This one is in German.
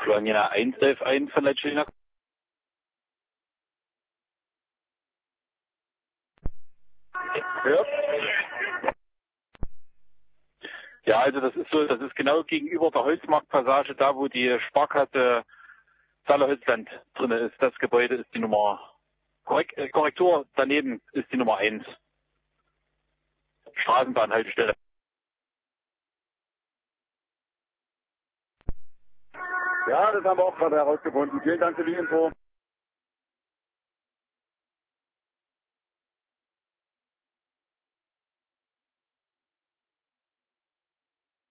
Slonina 111 von Leitschina. Ja. Ja, also das ist genau gegenüber der Holzmarktpassage, da wo die Sparkasse Zahlerholzland drin ist. Das Gebäude ist die Nummer, Korrektur daneben ist die Nummer 1. Straßenbahnhaltestelle. Ja, das haben wir auch gerade herausgefunden. Vielen Dank für die Info.